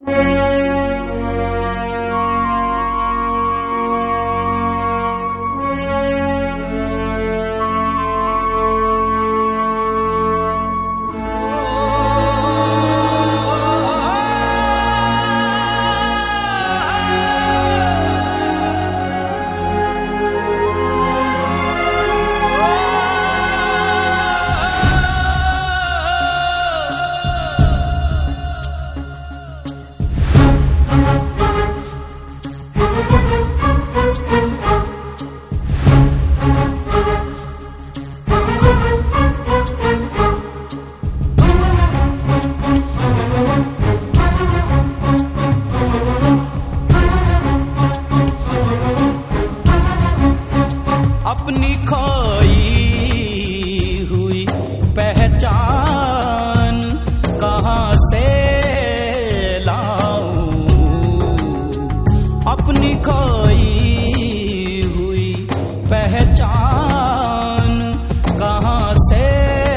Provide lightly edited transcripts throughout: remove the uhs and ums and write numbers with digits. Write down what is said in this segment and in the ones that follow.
अपनी खोई हुई पहचान कहाँ से लाऊं, अपनी खोई हुई पहचान कहाँ से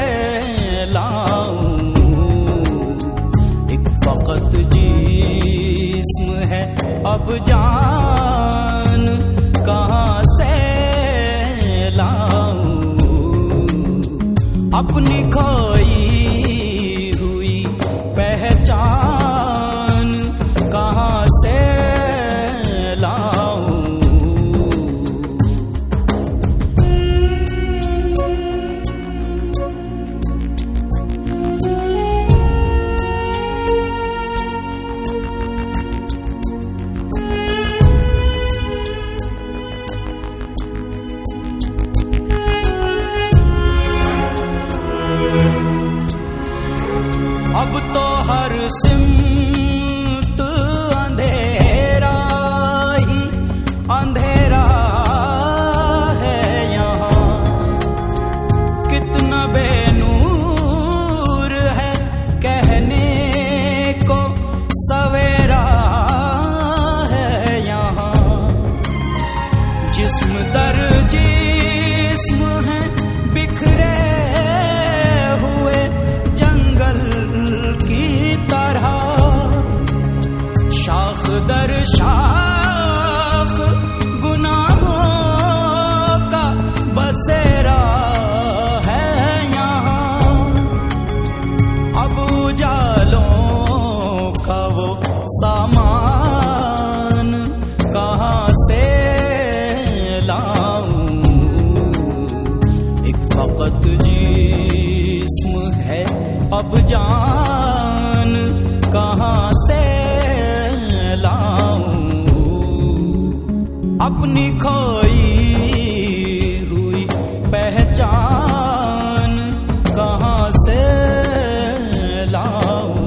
लाऊं। एक वक्त जिस्म है अब जान कहाँ से लाऊं, अपनी खोई हुई पहचान कहाँ से लाऊं। अब तो हर सिमत अंधेरा ही अंधेरा है यहाँ, कितना बेनूर है कहने को सवेरा है यहाँ। जिस्म दर जिस्म है बिखरे हुए जंगल की तरह, शाख दर शाख गुनाहों का बसेरा है यहाँ। अब उजालों का वो सामान कहाँ से लाऊं, एक वक्त जिस्म है अब जान कहाँ से लाऊं। अपनी खोई हुई पहचान कहाँ से लाऊं।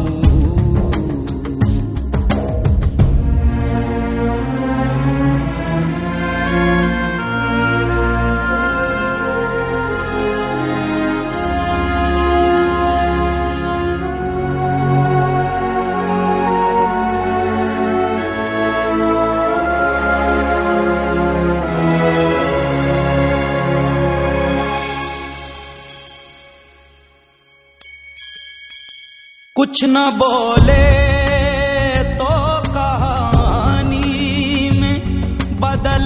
कुछ न बोले तो कहानी में बदल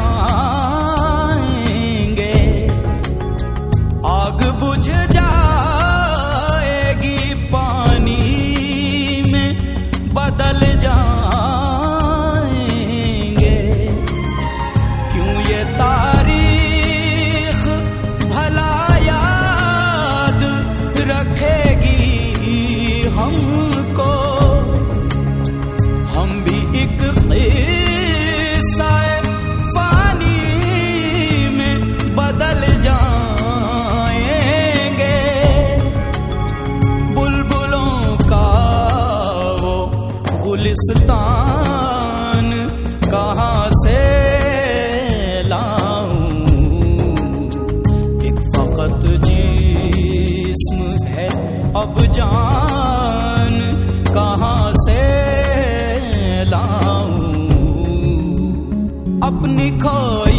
जाएंगे, आग बुझ जाएगी पानी में बदल जाएंगे। क्यों ये तारीख भला याद रखेगी हमको, हम भी एक किस्सा पानी में बदल जाएंगे। बुलबुलों का वो गुलिस्तान कहाँ से लाऊं, एक वक्त जिस्म है अब जान कहाँ से लाऊं। अपनी खोई